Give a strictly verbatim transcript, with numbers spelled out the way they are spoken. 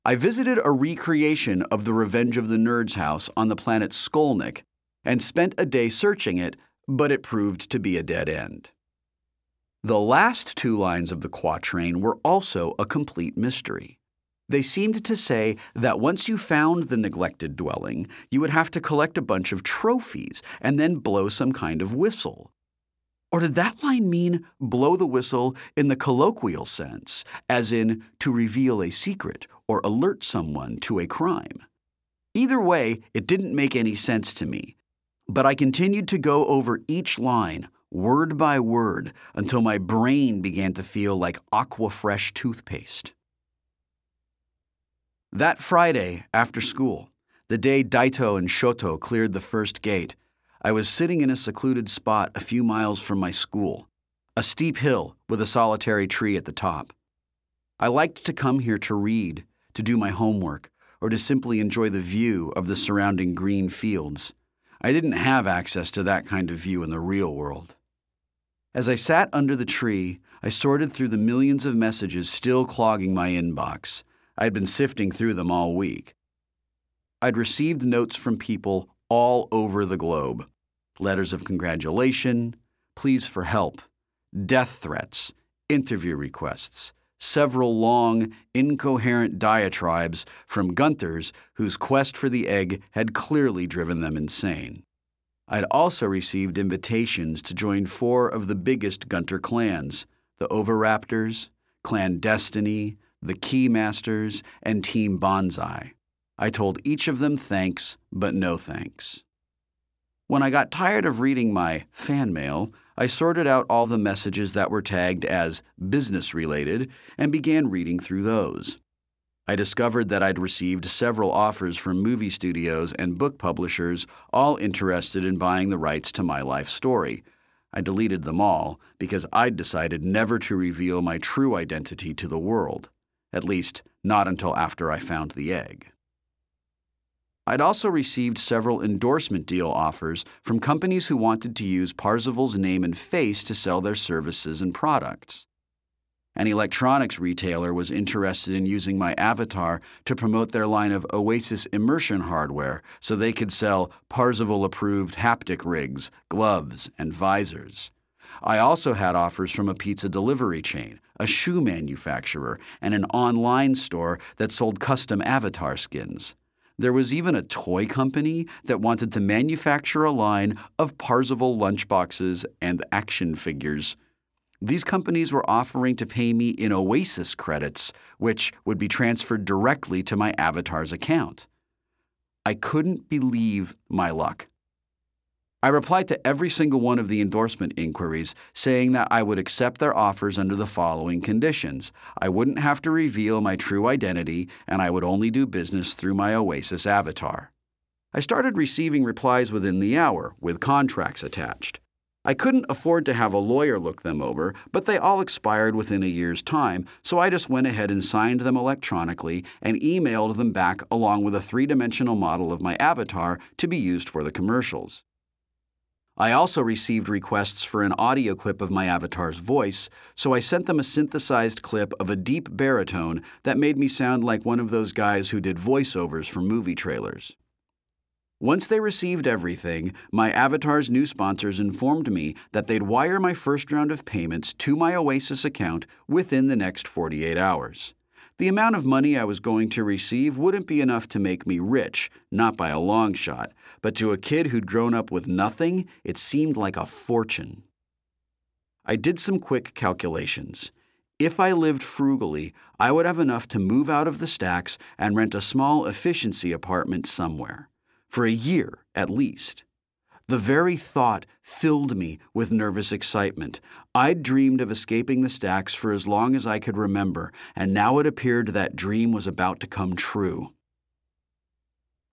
I visited a recreation of the Revenge of the Nerds house on the planet Skolnick and spent a day searching it, but it proved to be a dead end. The last two lines of the quatrain were also a complete mystery. They seemed to say that once you found the neglected dwelling, you would have to collect a bunch of trophies and then blow some kind of whistle. Or did that line mean blow the whistle in the colloquial sense, as in to reveal a secret or alert someone to a crime? Either way, it didn't make any sense to me, but I continued to go over each line, word by word, until my brain began to feel like Aquafresh toothpaste. That Friday, after school, the day Daito and Shoto cleared the first gate, I was sitting in a secluded spot a few miles from my school, a steep hill with a solitary tree at the top. I liked to come here to read, to do my homework, or to simply enjoy the view of the surrounding green fields. I didn't have access to that kind of view in the real world. As I sat under the tree, I sorted through the millions of messages still clogging my inbox. I had been sifting through them all week. I'd received notes from people all over the globe. Letters of congratulation, pleas for help, death threats, interview requests, several long, incoherent diatribes from Gunters whose quest for the egg had clearly driven them insane. I'd also received invitations to join four of the biggest Gunter clans, the Overraptors, Clan Destiny, the Keymasters, and Team Bonsai. I told each of them thanks, but no thanks. When I got tired of reading my fan mail, I sorted out all the messages that were tagged as business-related and began reading through those. I discovered that I'd received several offers from movie studios and book publishers, all interested in buying the rights to my life story. I deleted them all because I'd decided never to reveal my true identity to the world, at least not until after I found the egg. I'd also received several endorsement deal offers from companies who wanted to use Parzival's name and face to sell their services and products. An electronics retailer was interested in using my avatar to promote their line of Oasis immersion hardware so they could sell Parzival-approved haptic rigs, gloves, and visors. I also had offers from a pizza delivery chain, a shoe manufacturer, and an online store that sold custom avatar skins. There was even a toy company that wanted to manufacture a line of Parzival lunchboxes and action figures. These companies were offering to pay me in Oasis credits, which would be transferred directly to my avatar's account. I couldn't believe my luck. I replied to every single one of the endorsement inquiries, saying that I would accept their offers under the following conditions. I wouldn't have to reveal my true identity, and I would only do business through my Oasis avatar. I started receiving replies within the hour, with contracts attached. I couldn't afford to have a lawyer look them over, but they all expired within a year's time, so I just went ahead and signed them electronically and emailed them back along with a three-dimensional model of my avatar to be used for the commercials. I also received requests for an audio clip of my avatar's voice, so I sent them a synthesized clip of a deep baritone that made me sound like one of those guys who did voiceovers for movie trailers. Once they received everything, my avatar's new sponsors informed me that they'd wire my first round of payments to my Oasis account within the next forty-eight hours. The amount of money I was going to receive wouldn't be enough to make me rich, not by a long shot, but to a kid who'd grown up with nothing, it seemed like a fortune. I did some quick calculations. If I lived frugally, I would have enough to move out of the stacks and rent a small efficiency apartment somewhere. For a year, at least. The very thought filled me with nervous excitement. I'd dreamed of escaping the stacks for as long as I could remember, and now it appeared that dream was about to come true.